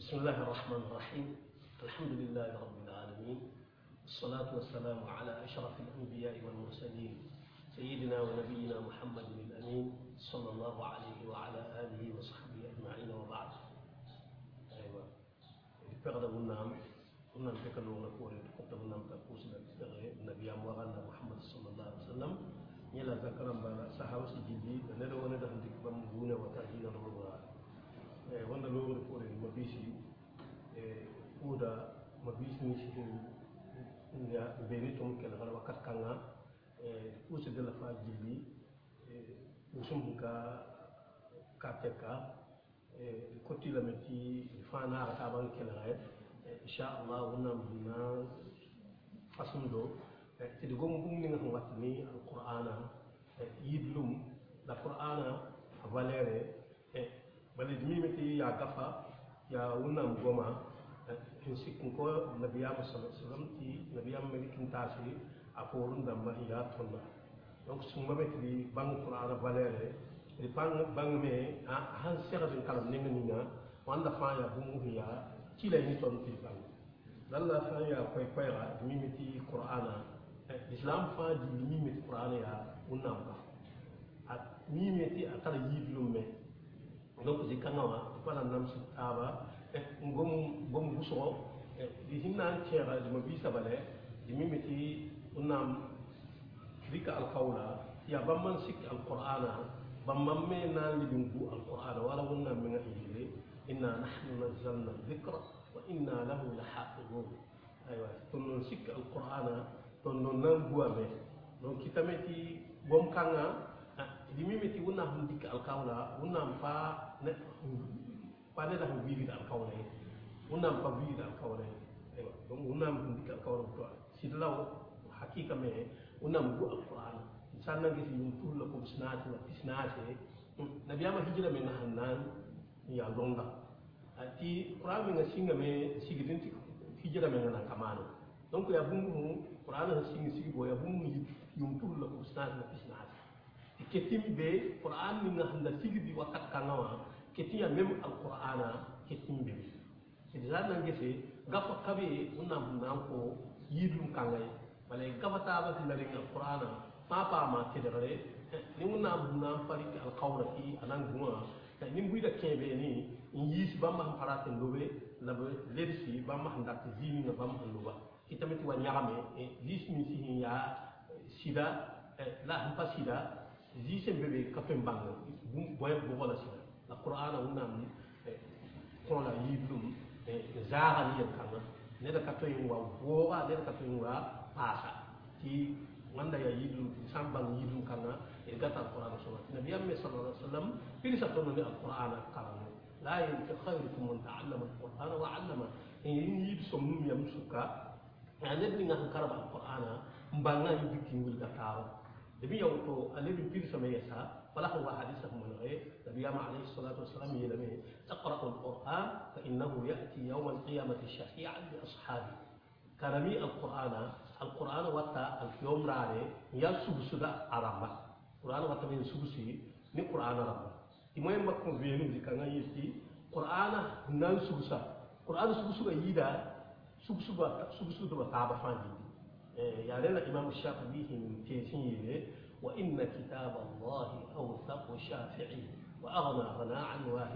بسم الله الرحمن الرحيم. الحمد لله رب العالمين، والصلاة والسلام على أشرف الأنبياء والمرسلين سيدنا ونبينا محمد الأمين صلى الله عليه وعلى آله وصحبه أجمعين، وبعد. أيوة فقد قلنا تكلم نقول كنت قلنا تقول النبي أمرنا محمد صلى الله عليه وسلم يلا ذكرنا بنا صحابة سجدي ندعو ندعو ذكرنا بونا وتأجينا الرضا wanda lowre kore mabisi uda mabisi ni ya beni tom kala wala wakat kanga usa de la fa jili usum ka teka koti la meti fana ta ban kala insha Allah wonna bina fasundo te de gom bum ni nga watni alqur'ana yidlum la qur'ana valere bali dimimiti ya gafa ya wunam goma hinsikin ko nabiya sallallahu alaihi wasallam ti nabiya malikin tasi aforun da mahiya tonna donc summa betri bang qur'ana valere di bang me han sera den kalam nenga ninga wanda fa ya bumu hiya ci lay ni ton ti bang dalla fa ya koy koyra dimimiti qur'ana islam fa di dimimiti qur'ana ya wunam ka at mimiti atara yidlum me donc di kanawa pana nam ci aba ngom buso di hinna tiara di mabisa bale di mimiti unam dika al qawla ya bamman sik al qur'ana bamman me nan li bingu al qur'ana wala wonna min ngiri inna nahnu nazzalna dhikra wa inna lahu lahafizun aywa tunun sik al qur'ana tunun nan buame donc kitameti bom kanga di mimiti wonna hum dika al qawla wonna fa ne pa ne da hum bibi al qawla wonna pa bibi al qawla aywa donc wonna hum dika al qawla to sidlaw hakika me wonna bu al qur'an sanna ngi ci yum tur la ko bisnati wa bisnati nabiyama hijra men hannan ya londa ati qur'an nga singa me sigidinti hijra men na kamano donc ya bungu qur'an ha singi sigi bo ya bungu yum tur la ko bisnati wa bisnati ketim be qur'an ni nga handa sigidi wakat kanawa ketiya même al qur'ana ketim be idan nan gese gafa kabe unam nan ko yidum kangay balay gafa ta ba tin al qur'ana papa ma kedere ni unam nan pari al qawla fi anan guma ni buida kebe ni yis bamba farate lobe labe lersi bamba handa zini nga bamba loba kitamiti wa nyame lis mi si ya sida la hamba sida zise bebe kapem bang boy bo wala sida la qur'ana unam ko la yidlum zaara ni kanga ne da kato yingwa boga ne da kato yingwa pasa ti wanda ya yidlum sambang yidlum kanga e gata qur'ana so nabi amme sallallahu alaihi wasallam pili sa tono ni qur'ana kanga la yanti khairukum man ta'allama al-qur'ana wa 'allama in yid som num yam suka ane ni nga karaba qur'ana mbanga yibiki ngul gatawa debi yawto alebi pili sama yasa wala huwa hadithu min ghayr nabi alayhi salatu wassalam yelame taqra'u al-qur'an fa innahu ya'ti yawm al-qiyamati shafi'an li ashabi karami al-qur'ana wata al-yawm rare ya subsuda arama qur'ana wata min subsi ni qur'ana rama imoy makko venu dikanga yesti qur'ana nan subsa qur'ana subsuga yida subsuba taba fandi يا لنا الإمام الشافعي من تيسيره وإن كتاب الله أوثق شافعي وأغنى غناء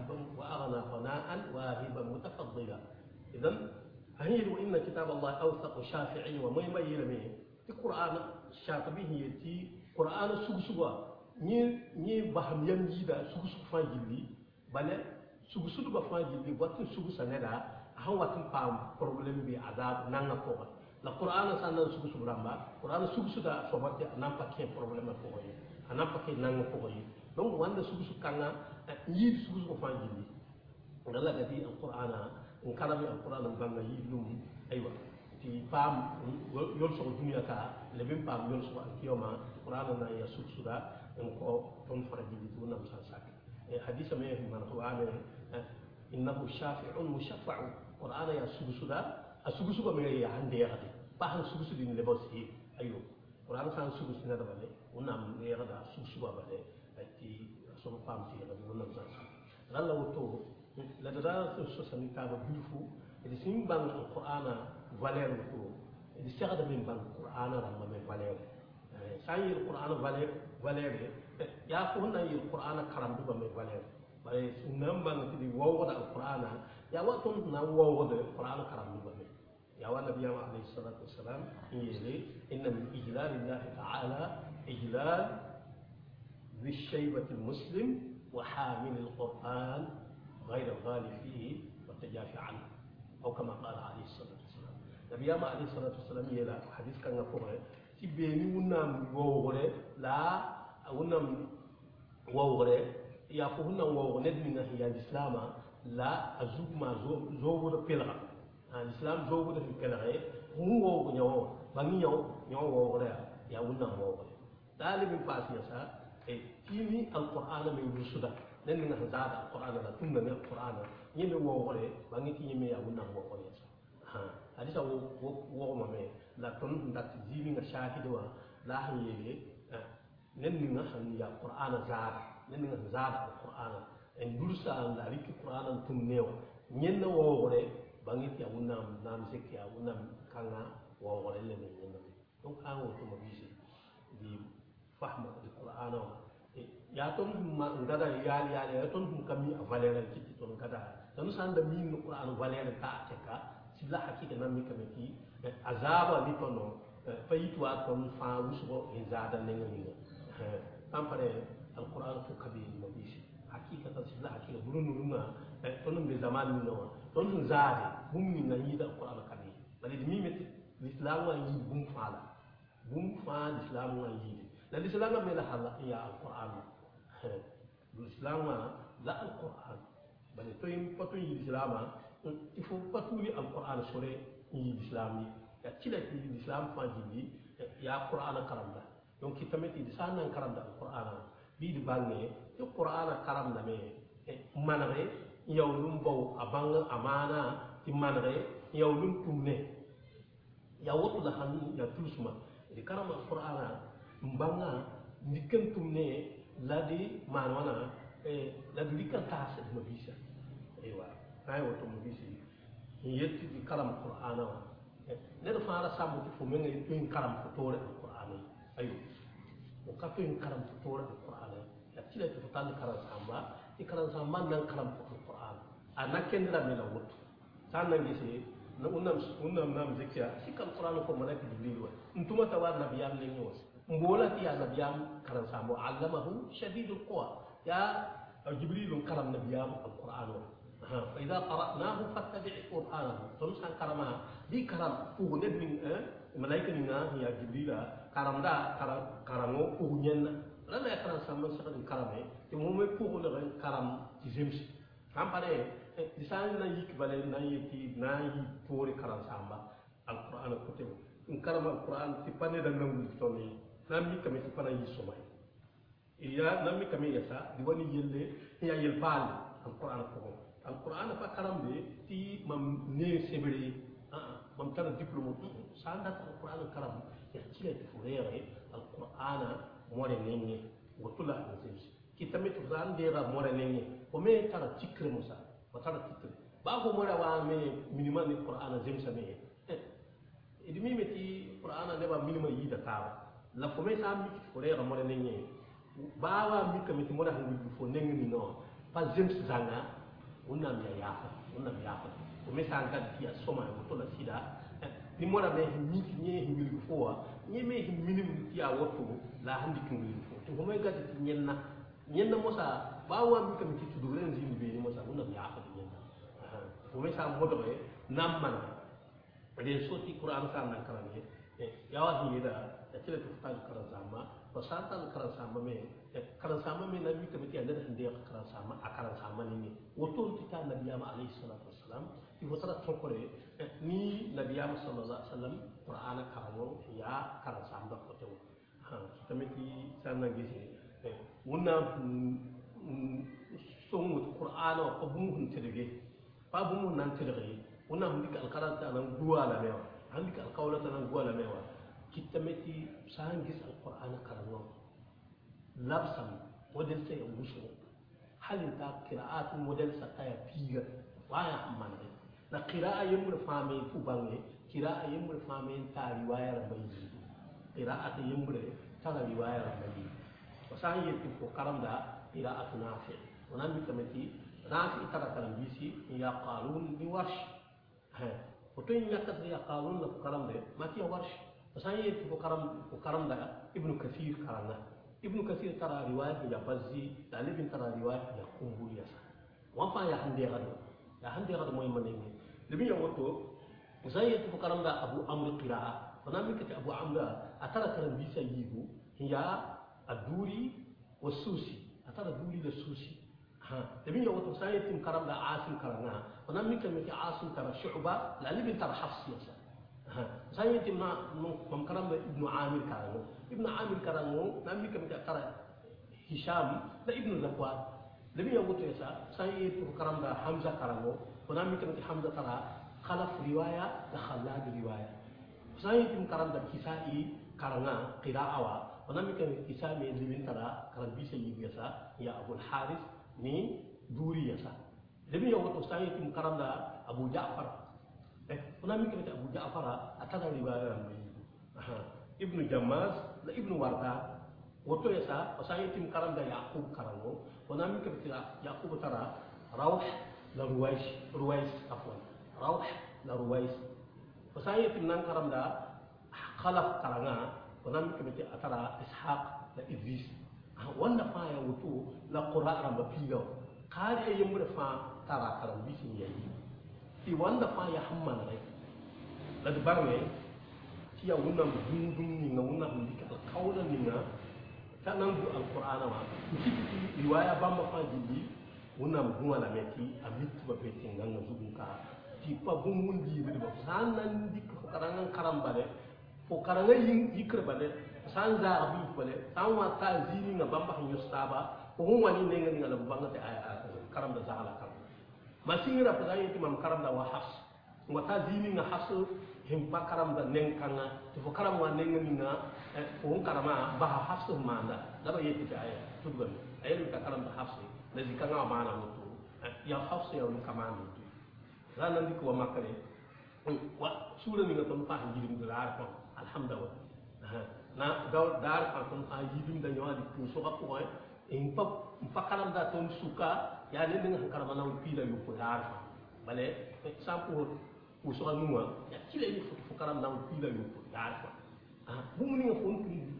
واهبا متفضلا. إذن هي وإن كتاب الله أوثق شافعي وما يميل منه القرآن الشافعي يتي قرآن سوسوا ني بهم يمجيدا سوسو فاجلي بل سوسو بفاجلي واتن سوسو ندا هو واتن بام بروبلم بي عذاب نانا فوق la qur'ana sanna sugu ramba qur'ana sugu da sobati anam pakke problème ko yi anam pakke nang ko yi donc wanda sugu kanga yid sugu ko fanjili ngala gadi al-qur'ana in kalami al-qur'ana banga yidlum aywa ti pam yol so dunya ka le bim pam yol so al-qiyama qur'ana na ya sugu da ko ton farajili to nam sa sak hadith me man ko ane innahu shafi'un mushaffa'u qur'ana ya sugu da asugu suga me ya hande ya hade ba han sugu din le bosi ayo qur'an san sugu sin da bale unam ya da sugu suga bale ati so pam ti da unam san Allah wato la da so sami ta ba bilfu e sim bang alqur'ana valeur ko e sera da min bang alqur'ana ram me valeur sai alqur'ana valeur ya ko na yi alqur'ana karam du ba me valeur bare sunnam bang ti wo da alqur'ana ya wa ton na wo da alqur'ana karam du ba me يا والنبي عليه الصلاة والسلام إن من إجلال الله تعالى إجلال ذي الشيبة المسلم وحامل القرآن غير الغالي فيه والتجافي عنه أو كما قال عليه الصلاة والسلام النبي عليه الصلاة والسلام يلا حديث كان يقول تبيني ونام وغري لا ونام وغري يا فهنا وغري من هي الإسلام لا أزوج ما زوج بيلغا الإسلام زوج في كلغة هو نيو بني نيو وغري يا ونام وغري طالب فاسيا سا تيني القرآن من رسولا لأن هذا القرآن لا تمنع القرآن يمي وغري بني تيمي يا ونام وغري سا هذا هو مامي لا تون دات زيمي شاهدوا لا هي لأن يا القرآن زاد لأن زاد القرآن إن درس عن ذلك القرآن تمنع ين وغري bangit ya unam nam sek ya unam kanga wa wala le ne ne donc an wo to mabisi di fahma di qur'an ya ton ma ngada ya ya ton kami valeur ci ton ngada tan sanda min qur'an valeur ta teka sila hakika nam mi kameti azaba li tono fayitu wa ton fa wusugo izada ne ngi tampare alquran to kabir mabisi hakika ta sila hakika bulunu nuna ton be zaman no ton zaade bum ni na yida alquran kabi bali mi met l'islam wa yi bum fa l'islam wa yi la l'islam ma la hala ya alquran l'islam la alquran bali to yim patu yi l'islam il faut patu li alquran sore yi l'islam ya tila ki l'islam fa jibi ya alquran karamda donc kitameti di sanan karamda alquran bi di bangne to alquran karamda me manare yow lum baw abang amana ti manre yow lum tumne ya wotu la han ya tulusma di karama alqur'ana mbanga ndikan tumne la di manwana la di kan tas ma bisa aywa ay wotu ma bisi yetti di karam alqur'ana ne do fara sabu ti fu men ngay tin karam ko tore alqur'ana ayo o ka tin karam ko tore alqur'ana ya tila ti tan karam samba ti karam samba nan karam ko anak kendra mela wut sana ngisi na unam nam zekia sikal qur'an ko malaka jibril wa ntuma tawad nabiyam ne ngos mbola ti ya nabiyam karan sambo allamahu shadidul quwa ya jibril karam nabiyam alquran wa fa idha qara'nahu fattabi' qur'anahu tumsan karama di karam ko ne min malaika ni na ya jibrila karam da karango ko nyen la la karam sambo sa karame ti mo me ko le karam ti zemsi kampare lisan na yik bale na yiti na yi tori karan samba alquran ko te in karam alquran ti pane da nangu to ni nam mi kame ti pana yi somay iya nam mi kame yasa di wani yelle ya yel pal alquran ko alquran fa karam be ti mam ne sebere mam tan diplôme sanda alquran karam ya ci ti furere alquran more nengi wotula ngi kitamit zan dera more nengi o me tara tikre musa watara tikre ba ko mora wa me minima ni qur'ana zemsa me idimi meti qur'ana ne ba minima yi da ta la fo me sa mi ko re more nengi ba wa mi kamiti mora hangu fo nengi ni no pa zems zanga unam ya o me sa ka dia soma ko to la sida ni mora me mi ni mi fo ni me minim ti a woto la handi kingi fo to mo ga ti nyenna mosa bawa mi kam ci tudu len zindi be ni mosa unam ya fa nyenna o me sa modo e namman de soti qur'an sa nan karane ya wa ni da tele to fa karan sama ko sa tan karan sama me na mi kam ti anda hande karan sama akaran sama ni woto ti ta nabiyama alayhi salatu wassalam ti wotara tokore ni nabiyama sallallahu alaihi wasallam qur'ana karamo ya karan sama ko to tamiti sanna gisi wuna songu qur'ana ko bumu tedege pa bumu nan tedege wuna hundi ka alqarata nan duwa la mewa handi ka alqawlata nan duwa la mewa kitameti sangis alqur'ana karano labsam wadin sai ngusu هل انت قراءات موديل ستايا بيغا وايا حمان نا قراءة يمر فامي فوبانغي قراءة يمر فامي تا رواية رمبي قراءة يمر تا رواية رمبي وسان يتفو كرم دا قراءة نافع ونامي كمتي نافع ترى كلام بيسي يا قالون بورش ها وتين يكتب يا قالون لفكرم ده ما تيا ورش وسان يتفو كرم دا ابن كثير كرنا ابن كثير ترى رواية يا بزي لالبين ترى رواية يا قنبوريا وانفا يا هندي غدو موي منيني لبي يوتو وسان يتفو كرم دا ابو عمرو قراءة ونامي كتب ابو عمرو اترى كلام بيسي يجو هي الدوري والسوسي أترى الدوري والسوسي ها تبين يوم تسايد تيم كرام لا عاصم كرامنا ونامي كمية عاصم كرام شعبة لا اللي بنتر حفص مثلا ها سايد تيم مم كرام ابن عامر كرامو ابن عامر كرامو نامي كمية ترى هشام لا ابن زكوان تبين يوم تسا سايد تيم كرام لا حمزة كرامو ونامي كمية حمزة ترى خلف رواية لا خلاد رواية سايد تيم كرام لا كسائي كرانا قراءة ونامي كمية كسائي اللي بنتر كرام بيسي يبيسا يا أبو الحارث ni duri yasa debi yo to sai tim karam da Abu Ja'far kuna mi kete Abu Ja'far ataka riwaya mai ibnu Jammaz la ibnu Warqa woto yasa sai tim karam da Yaqub karamo kuna mi kete Yaqub tara Rawh la Ruwais afwan Rawh la Ruwais sai tim nan karam da Khalaf karanga kuna mi kete atara Ishaq la Idris wanda fa ya wuto la qur'an ba fiyo kare yin mu da fa tara karam bisin yayi ti wanda fa ya hamman rai la da barne ti ya wunna dundun ni na wunna ni ka kaula ni na ta nan du alqur'ana wa ti riwaya ba ma fa jibi wunna mu wala meti amit ba betin nan na zubun ka ti pa bumun di ba sanan dik karangan karam bare fo karanga yin yikra bare san za abi bale san wa ta zini nga bamba han yustaba ko hon wani ne ngani ngala banga te karam da zahala karam masingira pa zai timam karam da wa has wa ta zini nga hasu him pa karam da nen kanga to fo karam wa ne ngani nga ko hon karama ba hasu manda da ba yeti aya to dugan ayi ka karam da hasu da zikanga mana mutu ya hasu ya un kamani ranan dik wa makare wa sura ni nga ton fa ngirim da ko alhamdulillah na dar kan a yidum da nyawadi ko so ka ko en pa kalam da ton suka ya ne dengan karama na pila yu ko dar bale sampo ko so nuwa ya kile ni fo karam na pila yu ko dar bu mu ni fo ntu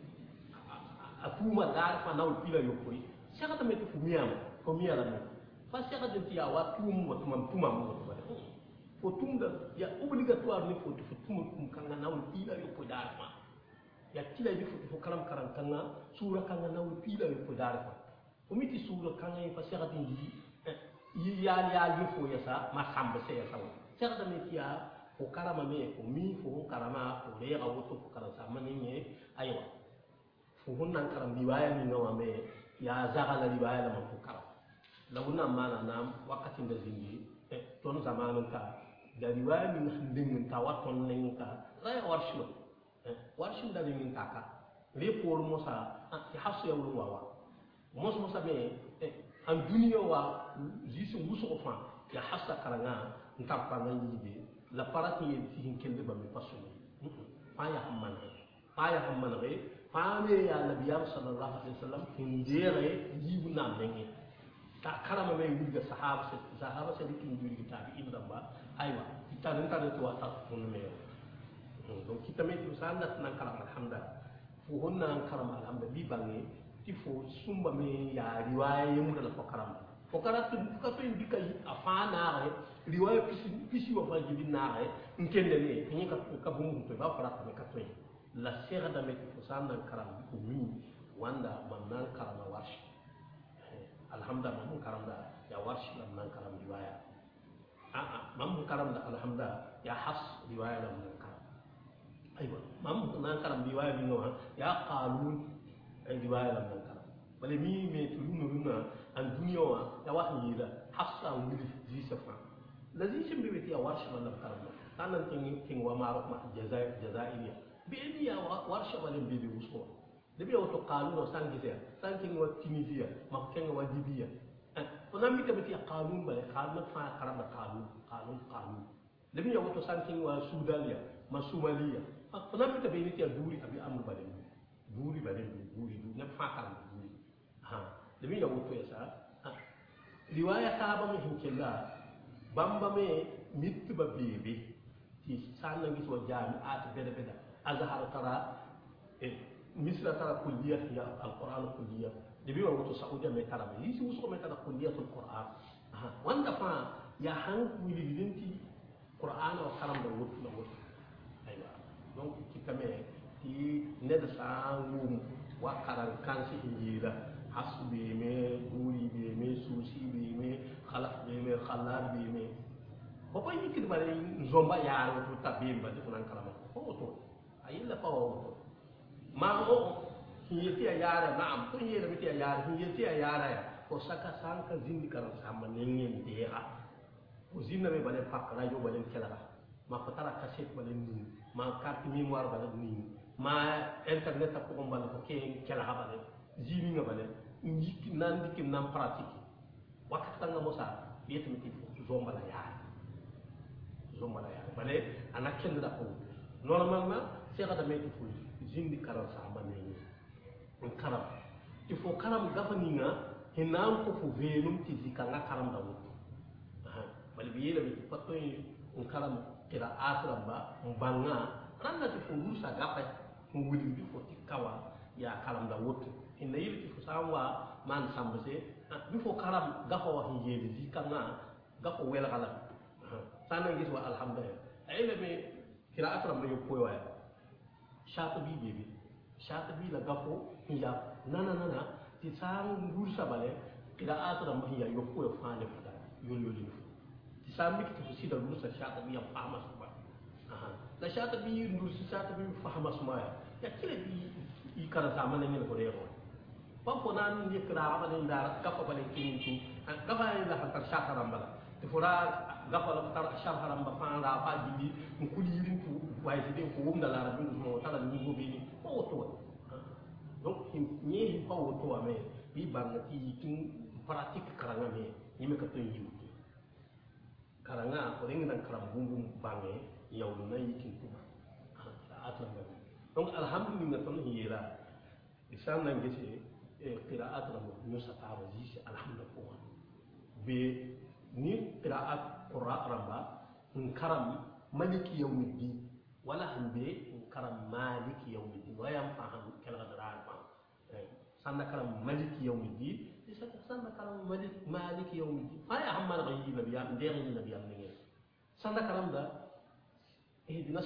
a puma dar fa na pila yu ko saka ta metu fu miyam ko miyala me fa saka de tiya wa tum wa tum puma mo ko bale fo tum da ya obligatoire ni fo tum kan na pila yu ko dar fa ya kila bi fo karam kanga sura kanga na pila yo ko darfa o miti sura kanga yi fasira din yi ya fo yasa ma samba se yasa sera da metiya o karama me o mi fo karama o le ga woto fo karam sa maninye aywa fo hunnan karam riwaya ni ngawa me ya zaga la riwaya la fo karam la wuna mana nam wakati da zingi ton zamanin ka da riwaya ni ndin ta waton nen ka raya warshu warshin da min kaka le por mosa ya hasu ya wulu wawa mosa be an duniya wa jisu musu ofa ya hasa karanga ntar pa nan yibe la parati yin tin kende ba mi pasu fa ya hamman re fa me ya nabiyam sallallahu alaihi wasallam kin dere yibu na mengi ta karama me wiga sahaba se dikin juri tabi ibn ba aywa tan tan to wata mun me donc kita metu sangat nang karam alhamdulillah fu honna karam alhamdulillah bi bangi ti fo sumba me ya riwaya yemu da fo karam tu ka to indika afana re riwaya pisi wa faji bin na re nkende ne ni ka bumu to ba fara ka to la sera da metu fo sanat karam ko mi wanda man nan karam warsh alhamdulillah man karam da ya warsh man karam riwaya man karam da alhamdulillah ya has riwaya da man أيوة مام نانكرم رواية منها يا قالون رواية لم نانكرم بل مي تلون لنا الدنيا يا واحد يلا حصة ولي زي سفر الذي شم بيتي وارش من نانكرم أنا تين ومارك مع جزائرية بيني يا وارش ولا بيبي وسوا لبي أو تقالون وسانجيزيا سانكين وتونسيا ما كان وليبيا فنام بيتي قانون بل قانون فا كرام قانون لم يوتو سانكين وسودانيا ما سوماليا فنام بيتي دوري ابي امر بالين دوري نفا كرام دوري ها لم يوتو يسا روايه صاحب من هنكلا بامبا مي ميت بيبي تي سانا غيس وجامعات بدا ازهر ترى مثل ترى كليه القران كليه دبي وقت سعودية مترا يسي وسق مترا كلية القرآن وان دفع يا هان ويلينتي قرآن وكلام داود أيوة donc كتامة تي ندسان وكاران كانسي هيدا حسب بيمه دوري بيمه سوسي بيمه خلف بيمه خلال بيمه بابا يمكن بالي زومبا يارو تابين بدي فلان كلام هو تو أيلا فهو ما هو hiyeti ayara naam ko yele meti ayara hiyeti ayara ya ko saka sanka zindi karam sama nengen deha ko zinna me balen pak radio balen kelara ma fatara cassette balen ni ma carte mémoire balen ni ma internet ko mbal ko ke kelara balen zini nga balen ndiki nandiki nam pratique wakata nga mosa yeti meti zomba la ya bale anak kenda ko normalement c'est da meti fu zindi karam sama nengen karam il faut karam gafaninga hinam ko fu venum ti zikanga karam dawo bal bi yele bi patto karam kira asramba mbanga ranna ti fu rusa gafa fu wudi bi fo ti kawa ya karam dawo inna yele ti fu sawa man sambase bi fo karam gafa wa hiyele zikanga gafa wela kala sana ngis wa alhamdulillah ayele me kira asramba yo koyo ya shatu bi shatabi la gafo hiya nana ti sang bursa bale ila atra mahiya yokko yo faane fada yolli ti sambi ti sida bursa shatabi ya fahama suba la shatabi bursa shatabi fahama suma ya kile bi ikara zamana ngel ko rero pampo nan ni kra bale ndar kafa bale kintu kafa ila hatar shataram bala ti fura gafa la tar shataram ba faanda fa jibi kuli yirin tu way ti ko wumda la rabbi mo tala ni go bi auto donc ni pas auto ame bi banga ti kin pratique karanga me ni me ka to yiwu karanga ko ring nan karam bum bange yaw na yikin tu atlam ba donc alhamdulillah ton yela isan nan gese qira'at ram no sa ta wazi alhamdulillah be ni qira'at qur'an ramba karam maliki yawmiddin wala hambe karam maliki yawmiddin wa yam faham kala dara fa sanna karam maliki yawmiddin isa sanna karam maliki yawmiddin fa ya hamma ghayyi nabiya nderi nabiya ngi sanna karam da اهدنا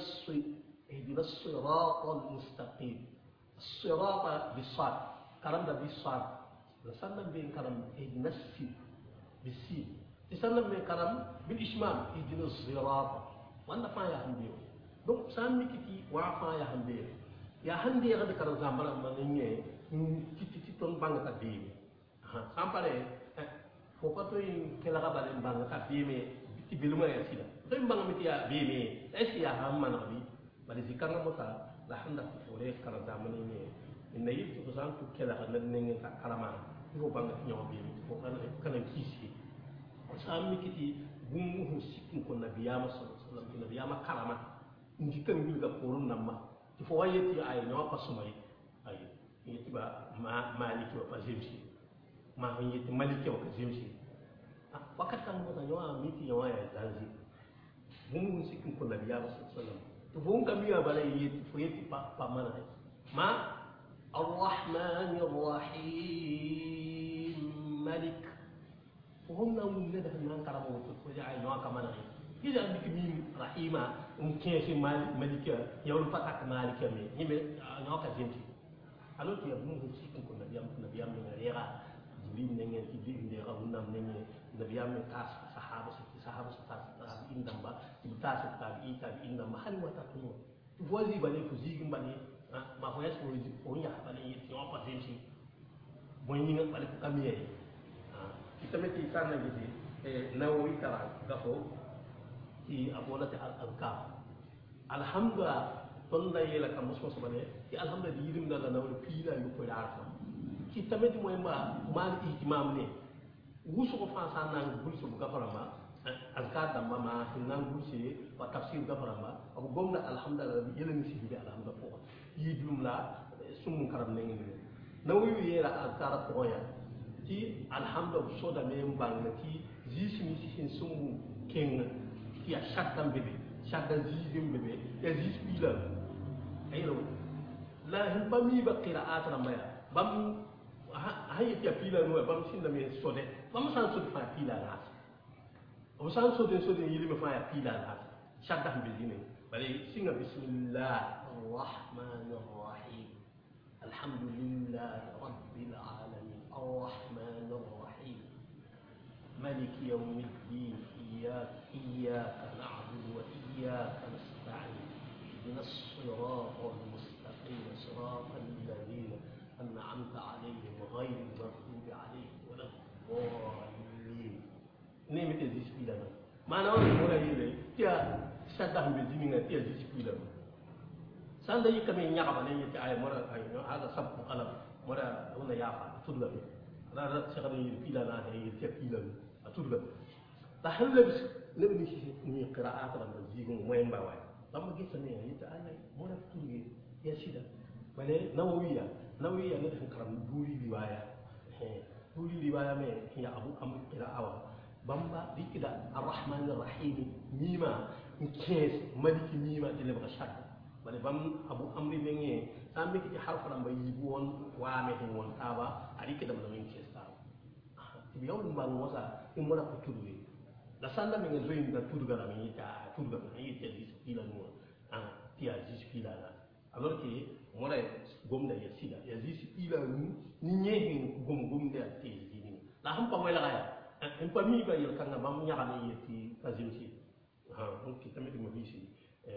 الصراط المستقيم الصراط بالصاد كلام ده بالصاد لسنا بين كلام اهدنا السين بالسين لسنا بين كلام بالاشمام اهدنا الصراط وانا فايا هنديو donc sammi kiti wa fa ya hande ga de karam zambala man ngi kiti ton banga ta bi sampare fo pato in kala ga balen banga ta bi me ti biluma ya sida to banga mi ya bi me es ya hamma na bi bali zikanga mota la handa fo le karam zamani ne inna yitu ko san tu kala ga nan ngi ta karama fo banga ti nyaw bi fo kana kisi sammi kiti gumu sikin ko nabiyama sallallahu alaihi wasallam nabiyama karama njikan bil ga porun namma il faut wayeti ay no pasumay ay yeti ba maliki wa pazimsi ma yeti maliki wa pazimsi wakat kan mo ta nyawa miti nyawa ya zanzi mun sikin ko nabiya sallallahu alaihi wasallam to bon kamiya balay yeti fo yeti pa mana ma arrahmanir rahim malik fo honna mun ne da nan karamo ko ay no kamana إذا عندك مين رحيمة ممكن في مالك يوم فتح مالك مين يمي نوكا زينتي ألو تي أبنو هسيكم كنا نبيام من غيرها جبين نعى جبين نعى ونام نعى نبيام من تاس صحابة ستاس إن دمبا تاس تابعين دمبا هل واتكلم تفوزي بني فوزيكم بني ما هو يسوي فويا بني يوم فزينتي بني بني كمية kita mesti sana gitu nawawi kara gafo ti abolati al-azkar alhamdulillah ton da yela kam muso bane ti alhamdulillah yidim da na wala pila yu ko arfa ki tamit moy ma ihtimam ne wusu ko fa sa nan bulsu bu gafarama azkar damba ma nan bulsi wa tafsir gafarama abu gomna alhamdulillah yele mi sibi alhamdulillah fo yi jumla sum karam ne ngi na wuyu yera azkar ko ya ti alhamdulillah so da me mbang ti jismi sin sum ken ti a shakam bebe shakam jizim bebe ya jismi la ayro la hin bami ba qira'at ramaya bam hayi ya pila no bam sin da me sode bam san so fa pila la o san so de yili me fa ya pila la shakam be dine bale singa bismillah arrahmanir rahim alhamdulillah rabbil alamin arrahmanir rahim مالك يوم الدين إياك نعبد وإياك نستعين اهدنا الصراط المستقيم صراط الذين أنعمت عليهم غير المغضوب عليهم ولا الضالين نعم تزيد بيلنا ما نقول مرة يلي تيا شدهم بزمينا تيا زيد بيلنا سند يكمل يعبد نيجي آية مرة هذا سبب قلم مرة هنا يعبد تدلم لا شغلة بيلنا هي تيا بيلنا turba ta halabis lebni ni qira'at ram zigun moy mbaway lam gis ne yita ay mo def turge ya sida bale nawawiya ne def karam duri riwaya duri riwaya me ya abu amr qira'awa bamba dikida arrahman arrahim mima kes maliki mima dile ba shak bale bam abu amri mengi sambe ki harf ram bayi won wa me won taba ari kida man min kes ta biyaw mbang mosa imona ko tudwe la sanda mi ngezo inda tudga na mi ta tudga na yite disipila no tia disipila la alors que mona gomda ya sida ya disipila ni nyehin gom de ate dini la ham pa wala ya en pa mi ba yel kanga bam nyaga ne yeti kazim si donc tamit mo bisi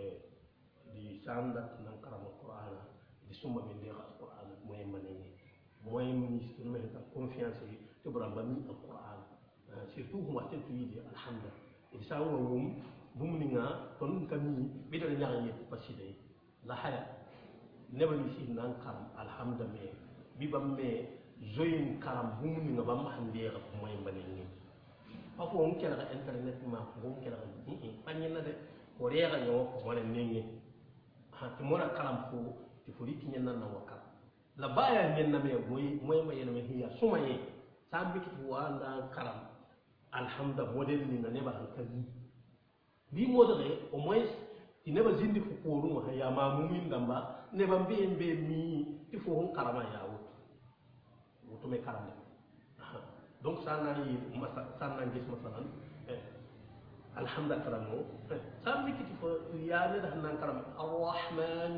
di sanda nan karama qur'ana di summa min de qur'ana moy mané moy ministre me ta confiance to bramba mi qur'an surtout mo watte tuidi alhamdulillah isa wa bumninga ton kami bidal nyaga yet paside la haya neba mi si nan karam alhamdulillah bi bamme joyin karam bumninga bam hande ga moy mbaneni afo on kala internet ma on kala panina de ko rega nyo ko wala nengi ha to mona karam fo ti furi ki nyen nan wakal la baya nyen na me moy mayena me hiya sumaye sambi ki wanda karam alhamdulillah model ni na neba hankazi bi modere au moins ti neba zindi fu koru ma ya ma mumin damba neba mbe mi ti fu hon karama ya wuto me karam donc ça na yi masa ça na gis masalan alhamdulillah karamo sambi ki fu ya ne da nan karam arrahman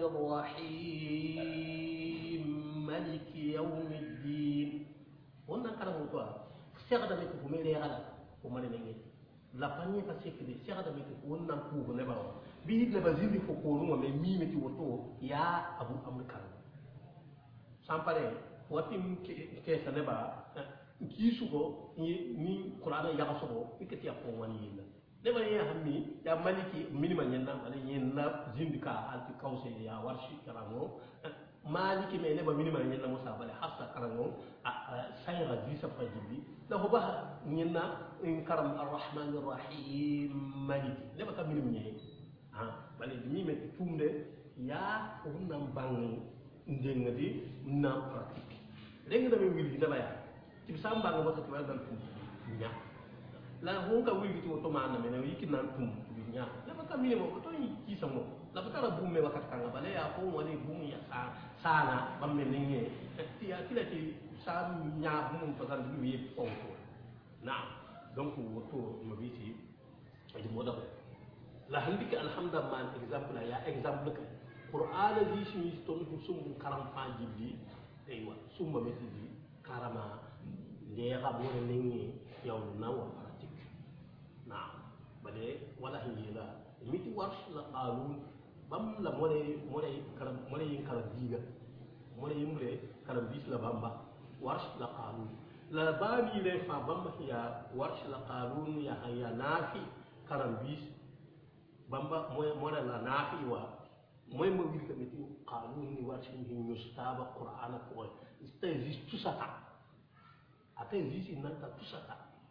arrahim maliki yawmiddin wannan karamo to sega da me ko me le gala ko mane ne la panye parce que les sera de mettre on nan pour ne ba bi le bazili fo ko no me mi meti woto ya abu amrika sans parler watim ke sa ne ba ki suko ni qur'ana ya gaso ikati ya ko wani yilla le ba ya hammi ya maliki minima nyenna ale nyenna zindika anti kawse ya warshi karamo maliki me ne ba minima nyenna musa bale hafsa karamo sayra disa fajibi له بها نينا إن كرم الرحمن الرحيم مالك لما كان من مني بل دمي متفوم ده يا فهم نبان ندين دي نام براتيك لين ده ميل ده بيا تبسام بان ما تكبر ده فوم نيا لا هو كوي بيتو توما أنا منه يمكن نام فوم نيا لما كان من ما كتوي كيسمو لا بترى بوم ما كتكان بله يا فوم وني بوم يا سانا بمنيه تيا كلا تي sam nya bum pasan du yi ponko na donc woto mabiti di moda la handika alhamdulillah exemple ya exemple ka qur'ana ji shi ton sum karam fa jibbi aywa summa meti karama de ga bo ne ni yaw na wa pratique na bale wala hiyela miti warsh la qalun bam la mole karam mole yin karam diga mole yimre karam bis la bamba warsh la qalun la bani le fa bamba ya warsh la qalun ya haya nafi karam bis bamba moy la nafi wa moy mo wil kamiti qalun ni warsh ni yustaba qur'ana ko sta existe tout ça ata existe nanta tout ça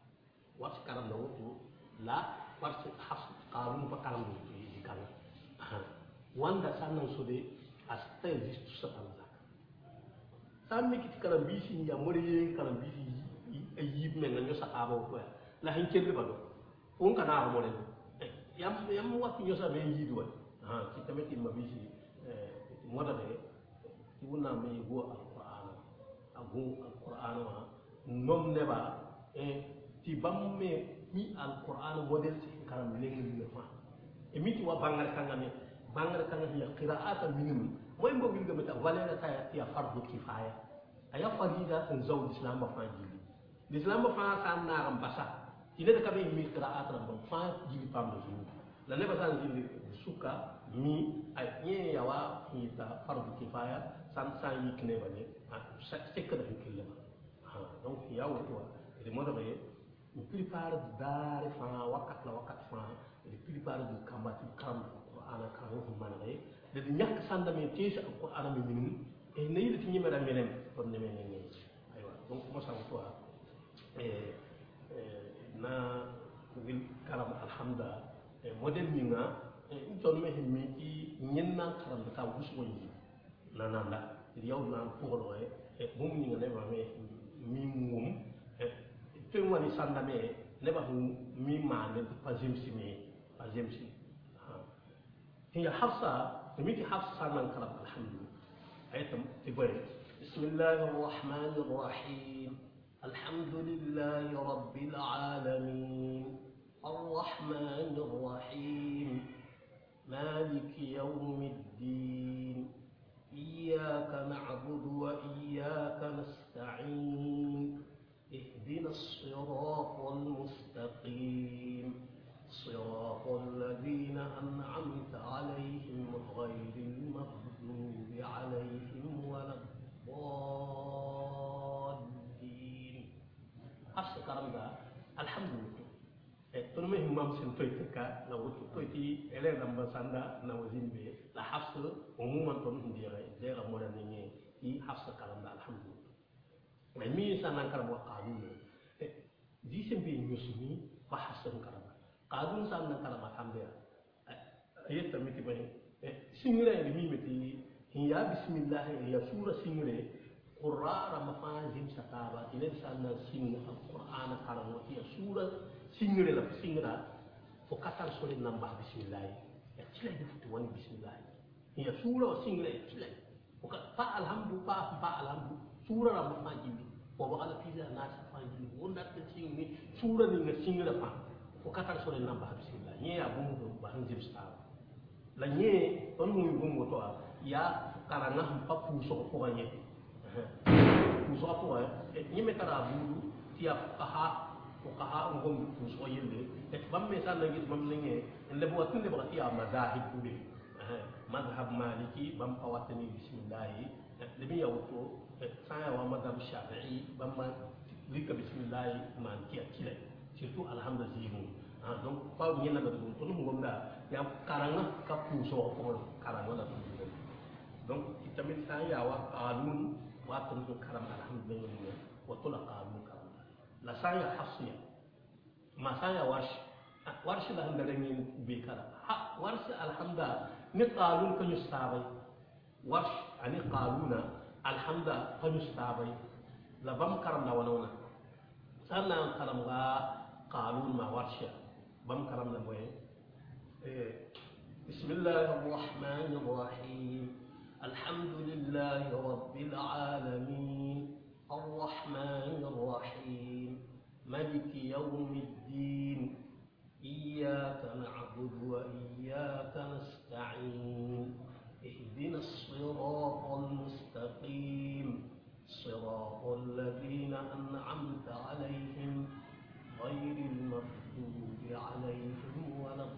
wati karam da wutu la wati hafs qalun fa karam di kan wanda sannan so de asta existe sa tanza sammi kiti karam bisi ya mori karam bisi yib men nga sa aba ko la hin kelle ba do on kana mo le yam wati nyosa be yidu ki tamit ma bisi moda de ti wona me go alquran agu alquran wa nom neba ti bamme mi alquran model ti karam lengi ni fa e miti wa bangar kangame bangar kangame ya qira'ata minimum moy mbo bil gamata valera ta ya fardu kifaya aya farida en zaw islam ba fa jili l'islam ba fa san na ram basa ila da kabe mi qira'at ram ba fa jili pam do la ne ba san jili suka mi ay nye ya wa kita fardu kifaya san san yikne ba ne sekka da hikille ba donc ya wuto de modo be la plupart d'are fa wakat la wakat fa la plupart du kambati karam Qur'an karam ko manare de ñak sandame tesi Qur'an mi min e neyi ti ñime da menen kon ne menen ni aywa donc mo sam to na wil karam alhamda model mi nga ton me mi ci ñenna karam ka wusu woni nananda yow na ko lo e mum ni nga ne ma me mi mum te wani sandame ne ba mi ma ne pas jemsi هي حفصة تميتي حفصة من كلام الحمد لله أيتم تقولي بسم الله الرحمن الرحيم الحمد لله رب العالمين الرحمن الرحيم مالك يوم الدين إياك نعبد وإياك نستعين اهدنا الصراط المستقيم صراط الذين أنعمت عليهم غير المغضوب عليهم ولا الضالين حفص كرم الحمد لله تنمي همام سنتويتك لو تويتي إلى لما ساندا نوزين به لا حفص عموما تنهم ديرا مودرنية هي حفص كرم الحمد لله mais mi sanan karam wa qadun di sembe nyusmi fa hasan karam qadun sanan karam alhamdulillah ayat tamiti bani singre ni mi meti hiya bismillah ya sura singre qur'ana mafazim sakaba ila sanan sing alquran karam wa ya sura singre la singra fo katal sore namba bismillah ya tila di futu wani bismillah hiya sura singre tila fo fa alhamdulillah fa alhamdulillah sura la mafajimi o ba ala pisa na sa fajimi wonda te singi sura ni nga singira pa o katar so le namba bismillah nye ya bum do ba hanjim sta la nye on muy bum to ya karanga pa pu so ko nye pu so ko nye metara bu ti ha ngom pu so yende et bam me sa na gis bam ne le bo tunde ba ti madahib bi madhhab maliki bam pawatani bismillah لمن يوتو سايا ومدام الشافعي بما لك بسم الله ما نكيا كلا سيرتو الحمد لله donc pa ñena da dum tonu ngom da ya karanga ka puso ko karanga la dum donc itamit saya wa qalun wa tun karam alhamdulillah wa tula qalun karam la saya hafsiya ma saya warsh la handa ngin be kala warsh alhamdulillah ni qalun ko ñu saabay warsh ani qaluna alhamda fanustabai labam karam na wana sanna karam ga qalun ma warsha bam karam na moy bismillahir rahmanir rahim alhamdulillahi rabbil alamin arrahmanir rahim maliki yawmiddin iyyaka na'budu wa iyyaka nasta'in اهدنا الصراط المستقيم صراط الذين أنعمت عليهم غير المغضوب عليهم ولا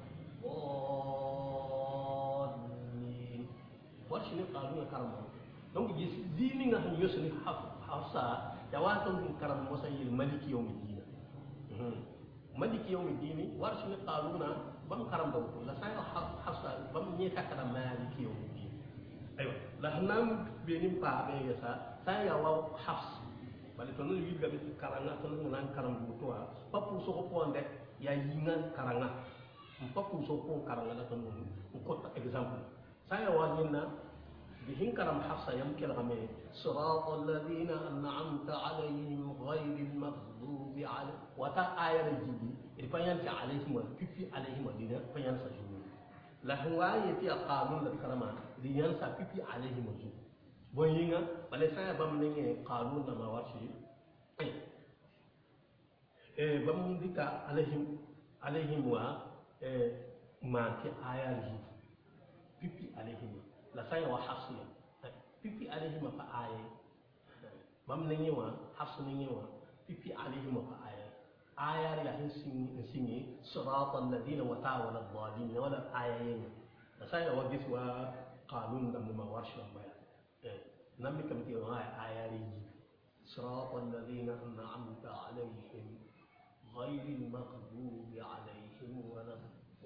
الضالين وشنو قالوا كرم donc dini nga xam yosni hafsa ya waton karam mosayil malik yawm الدين ملك يوم الدين ورشني قالونا بام كرم دو لا ساي حفصه بام ني كاكرا مالك يوم الدين ايوه لا نام بينم با بي يسا ساي واو حفص bali to no yilga be karanga to no nan karam bu to pa pu so ko ponde ya yingan karanga pa pu so ko karanga la to no ko exemple saya wajina bihin karam hafsa yamkin game siratal ladina an'amta alaihim ghayril maghdubi alaihim wa ta ayar jibi ifayan ta alaihim wa fifi alaihim dina fayan sa jumi la huwa yati qanun la karama diyan sa fifi alaihim ju boyinga bale saya bam ne qanun na mawashi bam dika alaihim wa ma ki ayar ji fifi alaihim la saya wa hafsiya pipi alaihim fa aye mam nengi wa hafs nengi wa pipi alaihim fa aye aya ya hinsingi siratal ladina wa ta'ala adh-dhalimin wala ayayin la saya wa giswa qanun da ma warsha baya nammi kam ti wa aya ri siratal ladina an'amta alaihim ghayril maghdubi alaihim wala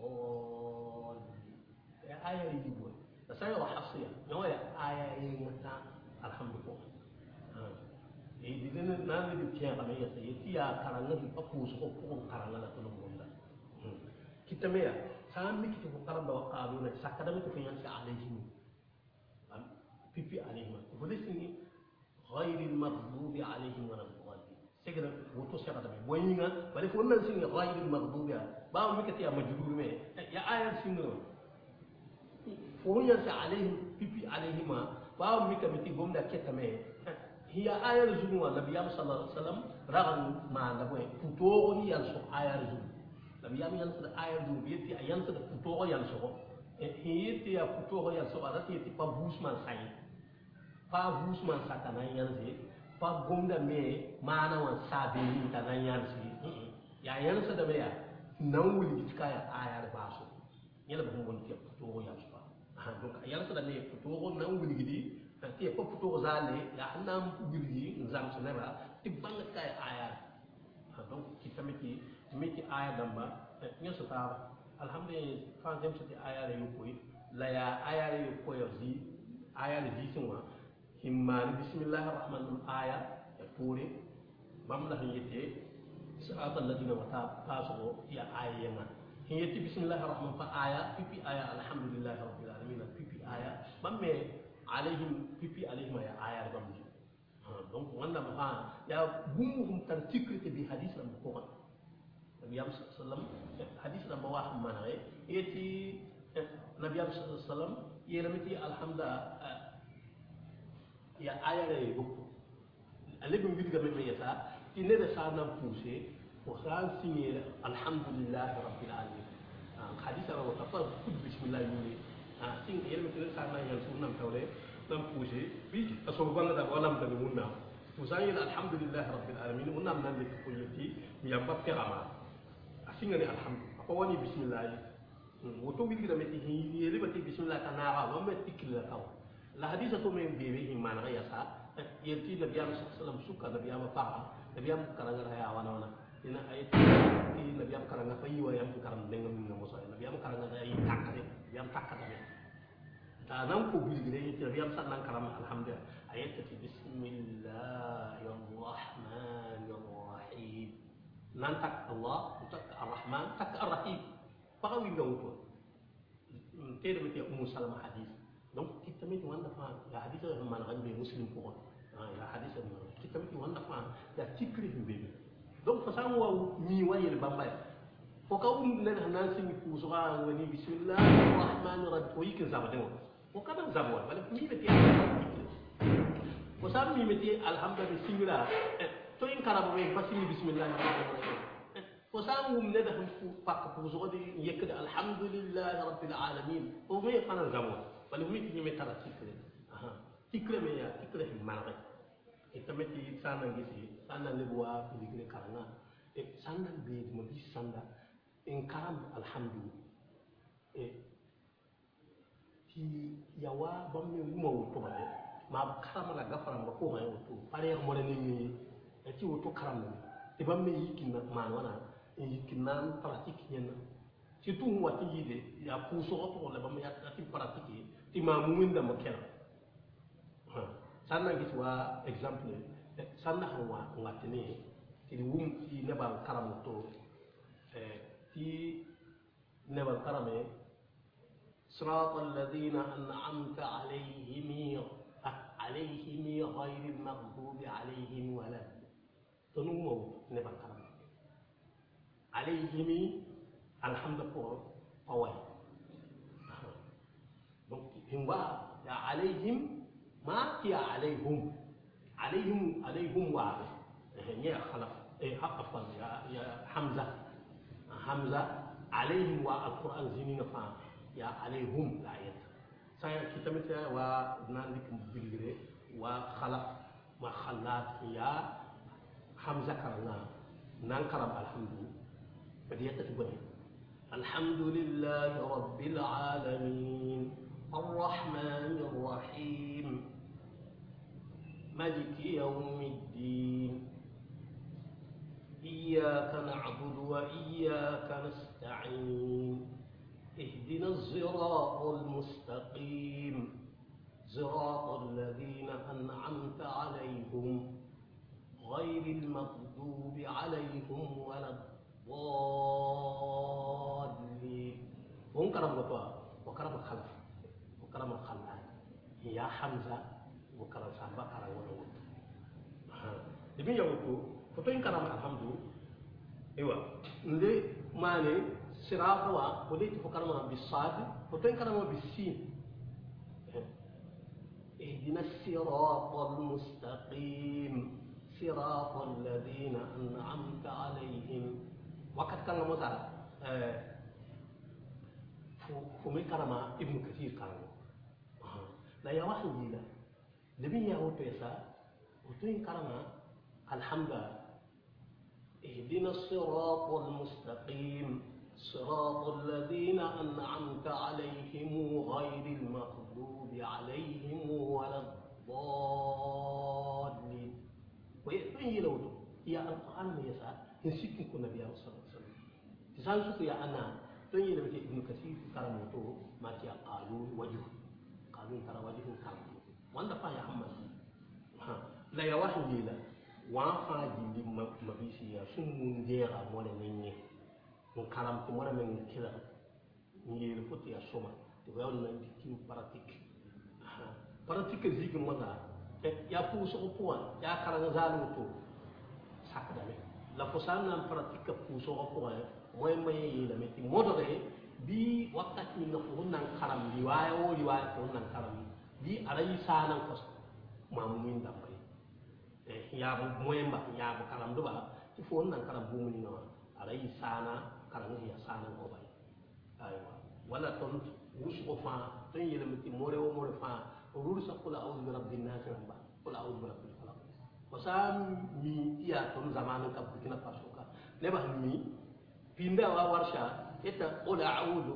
dhalin aya ri boy saya wa hafsiya no ya aya yi mata alhamdulillah di dina na di tiya kama ya sai tiya karanga di papu so ko karanga la to monda kita me ya sam mi kita ko karamba wa qalu na sakada mi to yan sa alaihim pipi alaihim ko lesini ghayril maghdubi alaihim wa dhalin segala woto sakada me boyinga bale fo nan singi ghayril maghdubi ba mi kita ya majbur me ya aya singo وهي عليهم بيبي عليهما فهم ميكا متي بومدا كتامي هي آية الزموة النبي صلى الله عليه وسلم رغم ما نبوي فتوه ينسو آية الزموة النبي ينسو آية الزموة بيتي ينسو فتوه ينسو هي تي فتوه ينسو أرتي تي بابوس من ساي بابوس من ساتنا ينسي بابومدا مي ما أنا وان سابيني تنا ينسي يا ينسو دميا نقول يتكايا آية الباسو يلا بقول كيف فتوه ينسو donc yalla sada me futo na nguligi ti ko futo zale ya nam nguligi nzam sunaba ti bang kay aya donc ki tamiti miti aya damba nyoso ta alhamdulillah fa dem ti aya re yokoy la ya aya re yokoy zi aya re zi sunwa himma bismillahir rahmanir aya ya pore bam la yete siratal ladina wata taso ya aya yana hiyati bismillahir rahmanir fa aya pipi aya alhamdulillah rabbil alamin pipi aya bamme alaihim pipi alaihim ya aya bamji donc wanda ma ya bumuhum tan tikrite bi hadith lam ko nabi sallam hadith lam wa manare yati nabi sallam yeramiti alhamda ya aya re bu alibi ngidga me yata tinne da sana poussé وخان سيني الحمد لله رب العالمين حديث أنا وقفت كل بسم الله يقولي سين يلم كده سامع ينسون نام تولي نام بوجي بيج أصوبنا ده ولا مدني منا وزاين الحمد لله رب العالمين منا من اللي تقولتي ميامبا كرامة أسيني الحمد أقواني بسم الله وتو بيجي ده متي هي يلي بتي بسم الله كنارا وما تكلا كاو لا حديث تو من بيبي هم مانا يا سا يلتي النبي صلى الله عليه وسلم سكر النبي ما فاها النبي ما كرنا هيا وانا ina ayat ti nabi am karanga fayi wa yam karam dengam ni mo so nabi am karanga ay takare yam takata ta nan ko bilgi ne ti nabi am sannan karam alhamdulillah ayat ti bismillahir rahmanir rahim nan tak Allah tak arrahman tak arrahim pakawi ngawto te de meti ummu salama hadith donc kita meti wanda fa ya hadith man ganbe muslim ko ya hadith kita meti wanda fa ya tikri be donc façon wa mi wayel bambay fo ka len hanan simi kusura woni bismillahir rahmanir rahim ko yike zabade ko kada zabwa wala mi meti ko sam mi meti alhamdulillah singla to in karabo be fasimi bismillahir rahmanir rahim ko sam wum ne da fu pak kusura di yekde alhamdulillah rabbil alamin o me fana zabwa wala mi ti mi tara tikre tikre me ya tikre man rek itameti sana ngisi sana lebwa kulikile karanga sana be mo bi sanda en karam alhamdulillah ti yawa bamme wuma wuto bade ma karama la gafara ma ko may wuto pare mo le ni ti wuto karam te bamme yikina man wana yikina pratique nyen surtout wati yide ya puso to le bamme ya ti pratique ti ma muminda mo kena sana gis wa exemple sanna hawa ngatini ti wum ti nebal karam to ti nebal karame صراط الذين أنعمت عليهم غير المغضوب عليهم ولا تنمو نبال كرام عليهم الحمد لله فوي donc himba ya عليهم ما يا عليهم واحد هي خلف حق يا حمزة عليهم والقرآن زينين فا يا عليهم الآيات saya kita misalnya wa nanti kembali wa khalaq ma khalat ya hamzah karena nang karam alhamdulillah dia tetubani alhamdulillahi rabbil alamin arrahmanir rahim maliki yaumiddin iyyaka na'budu wa iyyaka nasta'in اهدنا الصراط المستقيم صراط الذين أنعمت عليهم غير المغضوب عليهم ولا الضالين هم كرم بطوة وكرم الخلف وكرم الخلف يا حمزة وكرم صحبة كرم ونوت دمين يوكو فتوين كرم الحمد ايوه ندي ماني صراط وليت فكرنا بالصاد وتين كلمة بالسين اهدنا الصراط المستقيم صراط الذين أنعمت عليهم وقت كان مثلا فمي كلمة ابن كثير كلمة لا يا واحد جيلا لبين يا هو بيسا وتين كلمة الحمد لله اهدنا الصراط المستقيم صراط الذين أنعمت عليهم غير المغضوب عليهم ولا الضالين وين يلودو يا القرآن ما يسعى نسيكم كنا بيا صلى الله عليه وسلم تسانسك يا أنا وين يلودو ابن كثير كلامته ما تيا قالوا وجه قالوا ترى وجه كلام وأنت فا يا محمد لا يا واحد يلا وافا جيل ما بيسي يا سمون ديرا مولا نيني mon karam to mona men kila ni le foti ya soma to ya na dikim pratique zig maga ya pu so point ya karanga zalu to sakda me la fosana pratique pu so point moy may la meti modore bi wakati min ko nan karam riwaya ko nan karam bi aray sanan ko mamumin da bay ya bu moyemba ya bu karam do ba fo nan karam bu mun no aray sana karang ya sana ko bay aywa wala ton wusu fa ton yele meti more fa rul sa qul a'udhu bi rabbin nas ba qul a'udhu bi rabbil falaq wasam mi ya ton zamanu ka bukina pasuka ne ba mi pinda wa warsha eta qul a'udhu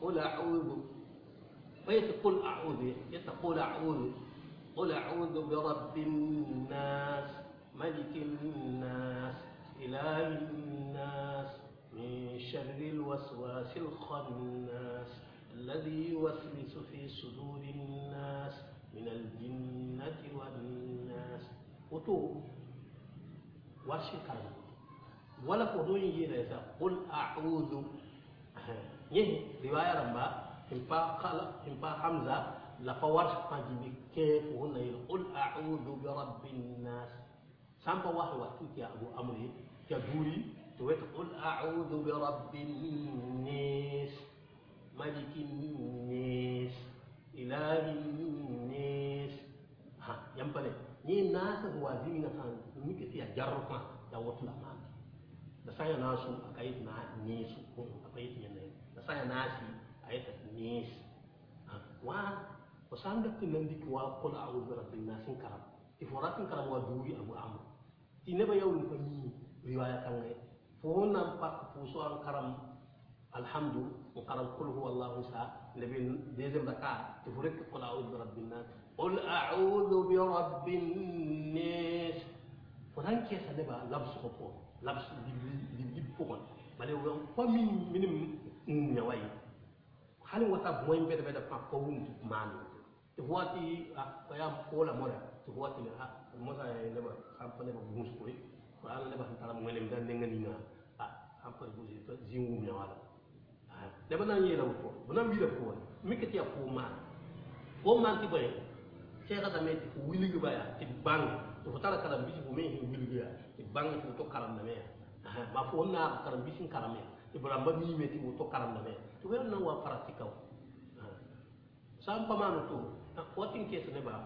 fa eta qul a'udhu bi rabbin nas malikin nas ilahin nas من شر الوسواس الخناس الذي يوسوس في صدور الناس من الجنة والناس وتو واشكر ولا قدوي يرزا قل أعوذ يه رواية رمبا إمبا حمزة لفورش فاجبي كيف هنا قل أعوذ برب الناس سامبا واحد واتوك يا أبو أمري كدوري تقول أعوذ برب الناس ملك الناس إله الناس ينبغي ni nasa huwa zimi na san miki tiya jarfa da wato da man da sai nasu akai na nisu ko akai tiya ne da sai nasi ayata nis wa wasanga tinan dikwa qul a'udhu bi rabbin nas karam iforatin karam wa duri abu amr tinaba yawun ko ni riwaya kan ne فهنا فوسوان كرم الحمد وكرم قل هو الله سا نبي ديزم ركعة تفرق قل أعوذ برب الناس قل أعوذ برب الناس فلان كيس نبا لبس خطو لبس دب فوق بل هو من نواي هل هو تاب وين بيد فقوم مان تفواتي فيام قولا مرة to wati ha mo sa ne ba am pa ne ba mus ko ko ala ne ba tan mo ne dan ne ngani nga am pa bu to jingu mi wala ne ba nan yela ko bu nan bi da ko mi ke ti ko man ti bare cheikh da me ko wili ga ba ya ti bang to tara kala bi ko me wili ga ti bang to karam na me ma fo na karam bi sin karam ya ibrahim ba mi me ti to karam na me to wel na wa pratika sam pa manu to watin ke se ne ba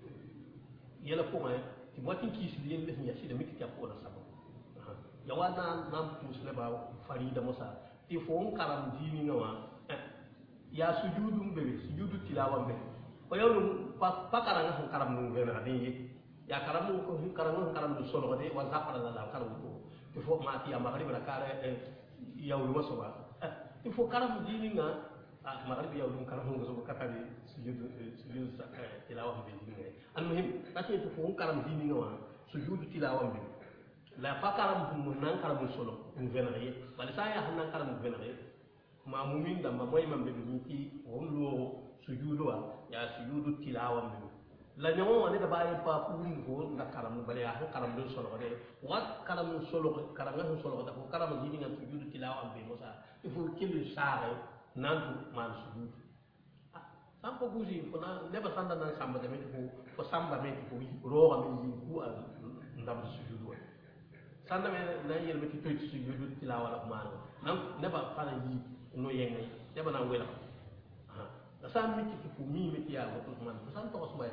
yela ko ma ti watin ki si yen le nya si da mi ti ko na sabo ya wa na mus ne ba farida musa ti fo karam dini ngawa ya sujudum be sujudu tilawam be o yow pakara nga karam nu be na ni ya karam ko karam nu solo de wa zapara la karam ko il faut ma ti amagri bra kare yaw lu maso ba il faut karam dini nga magri yaw lu karam ngo so kata di sujudu sa tilawam be dini al muhim tati il faut karam dini nga sujudu tilawam be la pakara mu nan karam solo nu be na ye bal sa ya nan karam be na ye ma mumin da ma moy man be mi won lo sujudu wa ya sujudu tilawa min la nyawo woni da baye pa puri ko na karam bale ya karam do solo de wat karam solo karam na solo da ko karam ni nga sujudu tilawa be mosa il faut qu'il sare nan man sujudu sam ko buji ko na ne ba sanda nan samba de me ko samba me ko ro ga me ku al ndam sujudu wa sanda me na yel me ti to sujudu tilawa la man nan ne ba fala yi no yengai ne ba na wela da sam mi ti fu mi mi ti ya wato man sam to so ya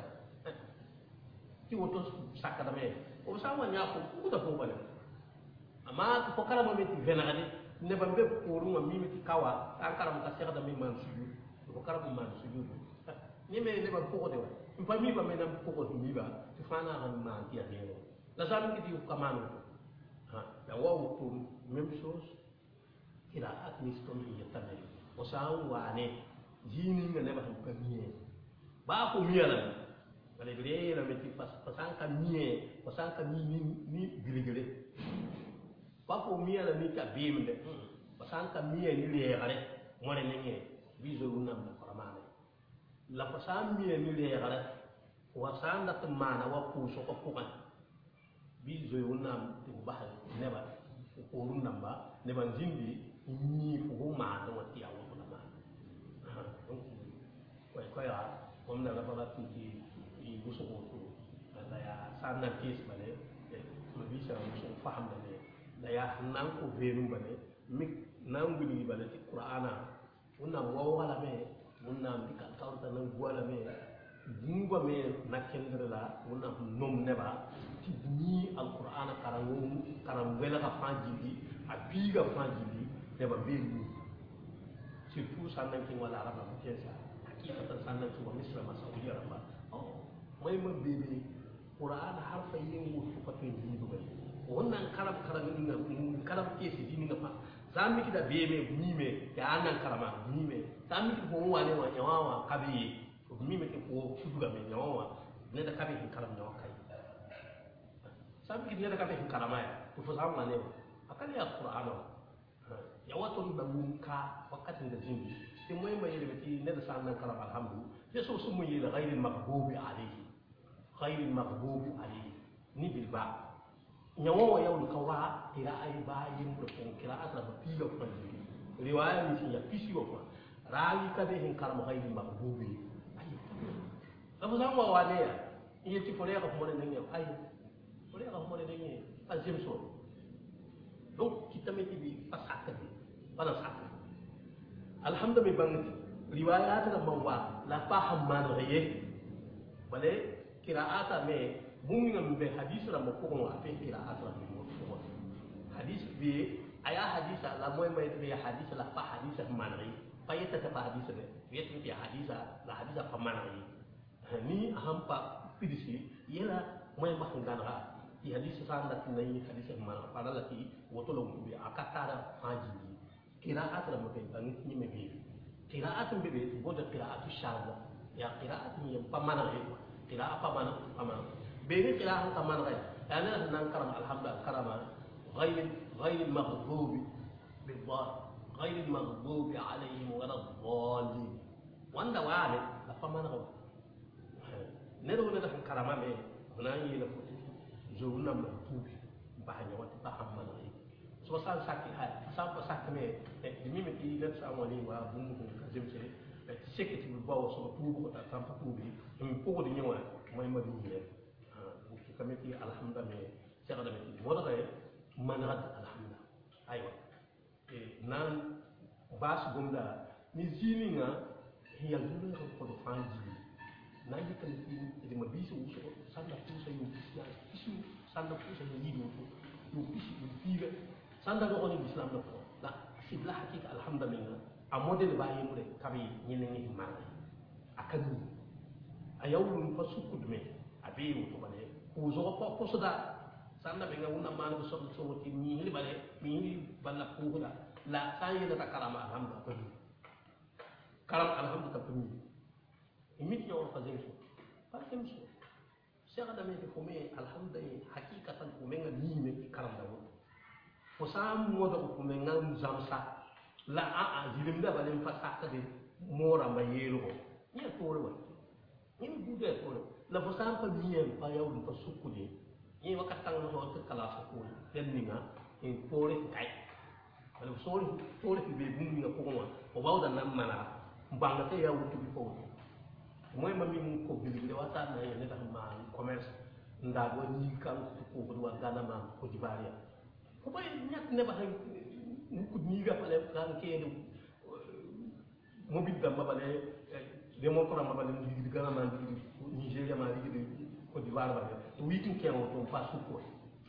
ti wato sakka da me o sam wa nya ko da ko bale ama ko kala mo mi ti venade ne ba be ko ru mi mi ti kawa an kala mo ka sekha da mi man suju ko kala mo man suju ni me ne ba ko de wa pa mi ba me na ko mi ba ti fana ran man ti ya ne la sam ki ti ko kamano ya wa ko même chose kira at ni ston yi tamay o sam wa ne jini nga ne ba ko miye ba ko miye la wala gre la metti pasan ka miye pasan ka ni giligele ba ko miye la ni ka bimde pasan ka miye ni le gare mo ne ngi bizo unam na paramane la pasan miye ni le gare wa san da mana wa ku so ko pukan bizo unam ti bahal ne ba ko unam ba ne ba jindi ni fu ma do ti awu ko ya om na la bala ti buso ko la ya san na tis bale ma bi sa muso faham da ne la ya nan ko venu bale mi nan gudi bale ti qur'ana unna wa wala me unna mi ka tawta nan wala me bunga me nakendra la unna nom ne ba ti ni alqur'ana karam wela ka fanjidi abiga fanjidi ne ba be ni surtout san nan ki wala araba ko kesa hakika san nan ki wa misra ma saudi araba mai man bebe qur'an harfa yin wutu fatin dini dubai wannan karam ni karam ke si dini fa sami kida bebe mime ya anan karama mime sami kida ko wane wa yawa kabi mime ke ko fuduga me yawa ne da kabi karam yawa kai sami kida ne da kabi karama ya to fa samu ne akali ya qur'an ya wato da munka wakatin da jindi sai mai mai yelbeti ne da sanan karam alhamdu ya so sun mun yi da ghairil maghdubi alayhi ghairil maghdubi alayhi ni bil ba nyawo ya wul kawa ira ay ba yin ko kira asra ba fi lo fan riwaya mi ya pisi wo fa rawi ka be hin karam ghairil maghdubi ayi da ba zan wa ne ya yi ti fore ka mo ne ne ayi fore ka mo ne ne azim so donc kita me bi pasaka bi bana sakka alhamdulillah bangati riwayat da mawwa la faham man ghaye bale qira'ata me mu'minun be hadith la mo ko wa fe qira'ata la mo ko hadith bi aya hadith la moy may be hadith la fa hadith man ghaye payeta ta fa hadith be yeti bi hadith la hadith fa man ghaye ni hampa pidisi yela moy ma ngana di hadith sa la tinay hadith man para la ti wotolo bi akatara faji qira'at la mo be ni me bi qira'at be boda qira'at shadda ya qira'at ni pamana re qira'at pamana be ni qira'at pamana re ana nan karam alhamdulillah karama غير المغضوب بالضال غير المغضوب عليهم ولا الضالين وان وعد لا pamana re ne do ne da karama me na yi la ko zo na ma tubi ba hanya wata ba hamma na yi so sa sakki ha sa ba sakki me di mi ti la sa woni wa bu mu ka jimse ti sekki ti ba wo so tubu ko ta tam tubi mi ko di nyawa moy ma di ni ki kameti alhamdulillah cheikh da mi mo da man rad alhamdulillah aywa nan bas gumda ni zini nga hiya zulu ko do fanji na yi kan ti ma bisu so sanda pusa yu islam isu sanda pusa yu yido yu bisu yu figa sanda go on islam da ko la sibla hakika alhamdulillah a model ba yi mure kabi nyine ni ma akadu ayawlu fa sukudume abi wuto bale ko zo ko soda sanda be nga wona man ko so ti ni ni bale mi ni balla ko da la sayi da karama alhamdulillah karam alhamdulillah ko mi imit yo fa zenso fa zenso cheikh da me ko me alhamdulillah hakikatan ko me nga ni me karam da wo ko sam mo do ko me nga zamsa la a jilim da bale fa sa de mora ma yelo ko ni to wa ni bude ko la fo sam pa mien pa yaw fa sukudi ni wakatang no ho kala fa ko den ni nga en pore kai wala sori be bum nga ko wa o bawda nam mana mbanga te ya wutu ko moy ma mi ko bi de wata na yene da ma commerce nda go ni kan ko ko wa gana ma ko di baria ko bay ñak ne ba hay ko ni ga pale kan ke do mobile da ma bale demo ko ma bale di gana ma di Nigeria ma di ko di baria ba to witin ke o to pa su ko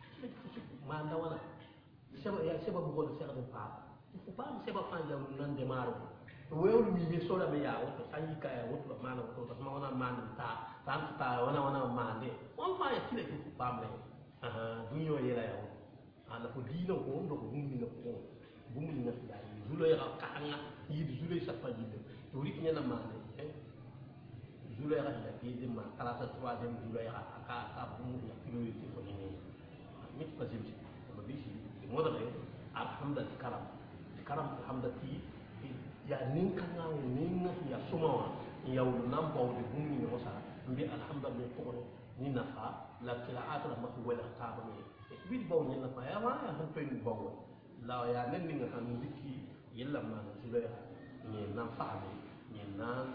ma nda wana seba bu ko seba do pa ko pa seba fa ja nan de maro wewlu mi mi sola me ya wato sanyi ka ya wato mana wato ta ma wana man ta wana mande on fa ya kile ku pamle dunyo yela ya ana ko dino ko ndo ko bummi na ko bummi na da zulo ya ka anga yi zulo sa fa yi to rik nyana mane zulo ya da yi ma kala sa 3e zulo ya ka bummi ya priority ko ni mit pa jimsi ko bi si mo da alhamdulillah karam alhamdulillah ya ninka nga ninga ya sumawa ya ulunam ba de bumi no sa mbi alhamdulillah ko ni nafa la qira'at la mahwala taba ni bi baw ni nafa ya ma ya han toy baw la ya nen ni nga han dikki yella ma su le ni nan fa ni nan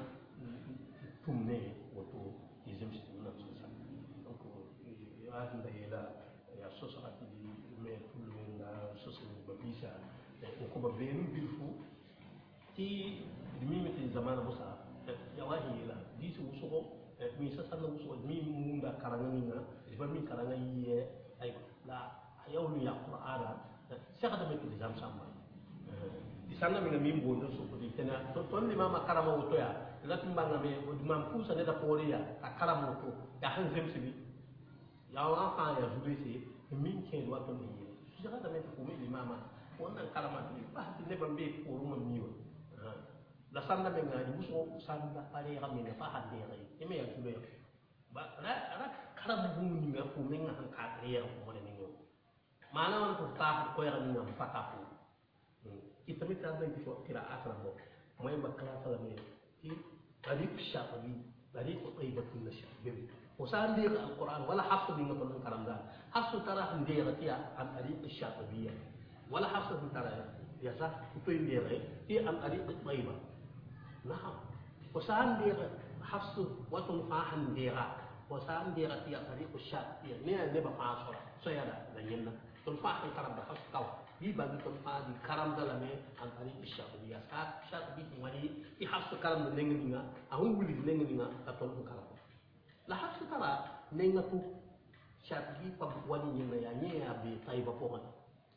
tumne woto izem ci na so sa donc ya tinda yela ya so sa ati me tulu nga so so ba bisa ko ba benu bilfu ti dimi mi zamana musa ya wahi la di su usuko mi sa sanna usuko mi munda karanga ninga ba mi karanga yiye ay la ayawlu ya qur'ana shaka da mi ti jam samba di sanna mi mi mbondo so ko di tena to ni mama karama wuto ya la timbanga me o di mam kusa ne da poriya ta karama wuto ya han zemsi ya wa fa ya jubisi min ke wato ni shaka da mi ko mi mama wannan karama ni ba ti ne bambe ko ruma miyo la sanda me ngadi muso sanda pare ga me fa hande rai e me ya tulo ba ra karam bu ni nga ko me nga han ka re ko ne ni mana wan ko ta ko ya ni nga fa ta ko kita mi ta ben ko tira akra mo moy ba kala kala me ti tariq shafi tariq tayyibatu nashab ko sande alquran wala hafsu ni nga ko karam da hafsu tara hande ya an tariq shafiya wala hafsu tara ya sa ko inde ti an tariq tayyiba نعم وسام دير حفص وطن فاهم ديرا وسام ديرا في طريق الشاب نيا نبا فاصرا سيدا لنينا تنفع الكرم بحفص كو يبقى تنفع الكرم ده لمن عن طريق الشاب يا سات شاب بيت مالي في حفص كرم نينا أهون ولد نينا تطلب كرم لا حفص ترى نينا تو شاب بيت بواني نينا يا بي طيبة فوقنا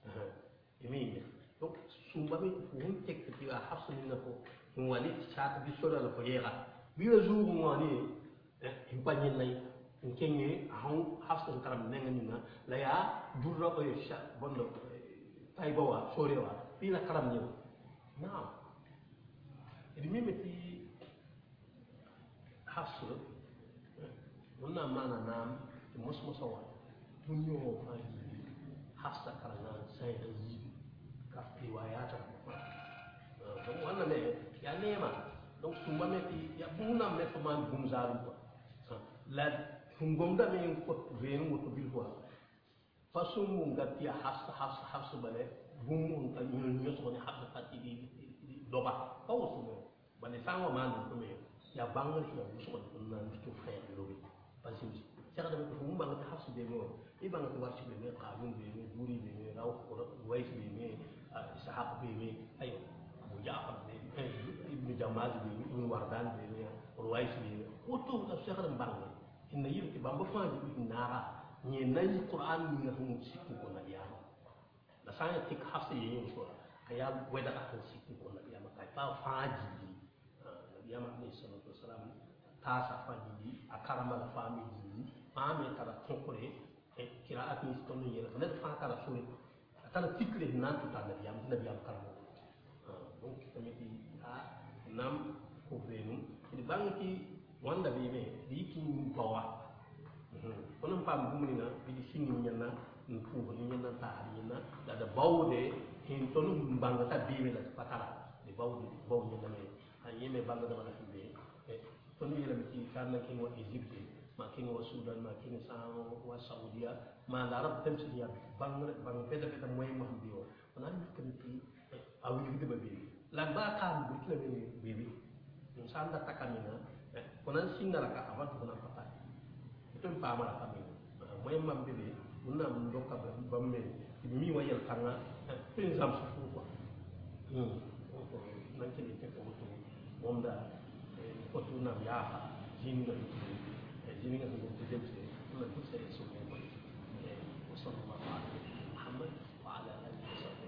يمين donc sumbami won tek ti hafs ni nako wali chat bi sola la foyera bi le jour ngani impanye nay nkenye ahon hafs karam nenga ninga la ya durra ko sha bondo tay bawa sorewa bi la karam ni na idi mimeti hafs wonna mana nam mosmosawa dunyo fa hafs karanga sai da riwayata donc wannan ne ya nema donc sumba meti ya buna me to man bum zaru ko la fungomda me ko venu mo to bilwa façon mo ngatia hafs bale bum on ta ñu so ni hafs fati di doba pawsu mo bane sango man ko me ya bangal ya so ko na to frère lo bi parce que sera da ko mo bang hafs be mo e bang to warci be me qanun be me duri be me raw ko wais be me sahab be me ayo abu jaafar be ibnu jamaz be ibnu wardan be me wais be ko to da sera da bang inna yirti bamba faji bi nara ni nayi qur'an ni ngam sikku ko na ya la saya tik hafsi yi so kaya weda ka sikku ko na ya maka ta faji nabi ya maka sallallahu alaihi wasallam ta sa faji akarama la fami ji ma me tara kokore e kiraat ni to ni yela na fa tara suri tara tikre nan to ta nabi ya karamo donc tamiti nam ko benu ni banki wanda be me di ki bawa onon pam bumni na bi sinni nyana nfu ni nyana ta nyana da bawde hin tonu mbanga ta bibe la patala de bawde baw nyana me an yeme banga da wala be tonu yela mi ci kan na kin wa Egypte ma kin wa Sudan ma kin sa wa Saudiya ma la arab tam ci ya bang peda moy ma biyo onan mi kan ti awu ni de be la ba kan bu kila be bebe sanda takamina konan singala ka avant ko nan papa to pa mala kami moy mam bebe munna mun do ka bamme mi wayel tanga to exam su ko ko nan ke ni ko to momda ko to na ya ha jinga jinga ko to demse na ko se so mo ko sallallahu alaihi wa sallam Muhammad wa ala alihi wa sahbihi